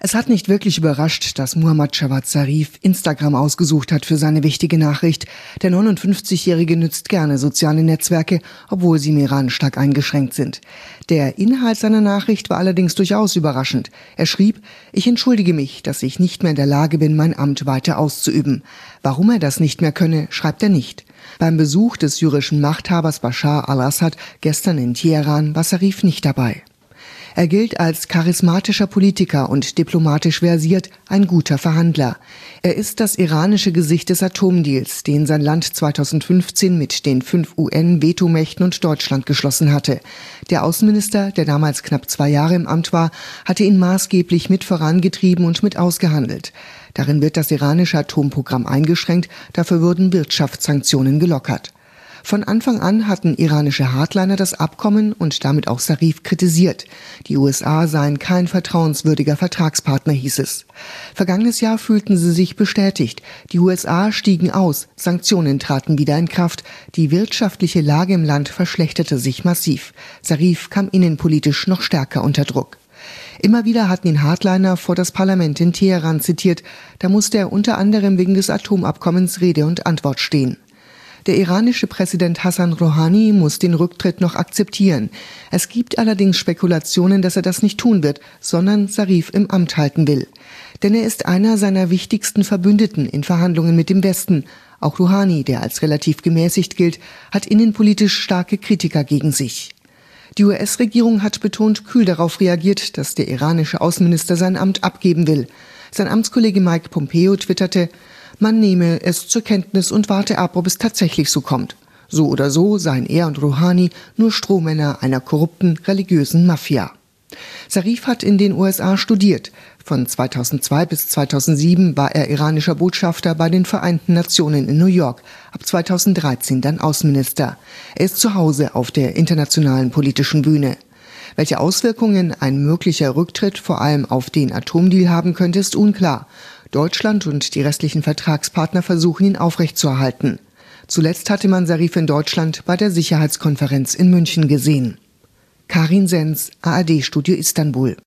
Es hat nicht wirklich überrascht, dass Muhammad Javad Zarif Instagram ausgesucht hat für seine wichtige Nachricht. Der 59-Jährige nützt gerne soziale Netzwerke, obwohl sie im Iran stark eingeschränkt sind. Der Inhalt seiner Nachricht war allerdings durchaus überraschend. Er schrieb: Ich entschuldige mich, dass ich nicht mehr in der Lage bin, mein Amt weiter auszuüben. Warum er das nicht mehr könne, schreibt er nicht. Beim Besuch des syrischen Machthabers Bashar al-Assad gestern in Teheran war Zarif nicht dabei. Er gilt als charismatischer Politiker und diplomatisch versiert, ein guter Verhandler. Er ist das iranische Gesicht des Atomdeals, den sein Land 2015 mit den 5 UN-Vetomächten und Deutschland geschlossen hatte. Der Außenminister, der damals knapp 2 Jahre im Amt war, hatte ihn maßgeblich mit vorangetrieben und mit ausgehandelt. Darin wird das iranische Atomprogramm eingeschränkt, dafür wurden Wirtschaftssanktionen gelockert. Von Anfang an hatten iranische Hardliner das Abkommen und damit auch Zarif kritisiert. Die USA seien kein vertrauenswürdiger Vertragspartner, hieß es. Vergangenes Jahr fühlten sie sich bestätigt. Die USA stiegen aus, Sanktionen traten wieder in Kraft. Die wirtschaftliche Lage im Land verschlechterte sich massiv. Zarif kam innenpolitisch noch stärker unter Druck. Immer wieder hatten ihn Hardliner vor das Parlament in Teheran zitiert. Da musste er unter anderem wegen des Atomabkommens Rede und Antwort stehen. Der iranische Präsident Hassan Rouhani muss den Rücktritt noch akzeptieren. Es gibt allerdings Spekulationen, dass er das nicht tun wird, sondern Zarif im Amt halten will. Denn er ist einer seiner wichtigsten Verbündeten in Verhandlungen mit dem Westen. Auch Rouhani, der als relativ gemäßigt gilt, hat innenpolitisch starke Kritiker gegen sich. Die US-Regierung hat betont kühl darauf reagiert, dass der iranische Außenminister sein Amt abgeben will. Sein Amtskollege Mike Pompeo twitterte: Man nehme es zur Kenntnis und warte ab, ob es tatsächlich so kommt. So oder so seien er und Rouhani nur Strohmänner einer korrupten religiösen Mafia. Zarif hat in den USA studiert. Von 2002 bis 2007 war er iranischer Botschafter bei den Vereinten Nationen in New York, ab 2013 dann Außenminister. Er ist zu Hause auf der internationalen politischen Bühne. Welche Auswirkungen ein möglicher Rücktritt vor allem auf den Atomdeal haben könnte, ist unklar. Deutschland und die restlichen Vertragspartner versuchen, ihn aufrechtzuerhalten. Zuletzt hatte man Zarif in Deutschland bei der Sicherheitskonferenz in München gesehen. Karin Sens, ARD-Studio Istanbul.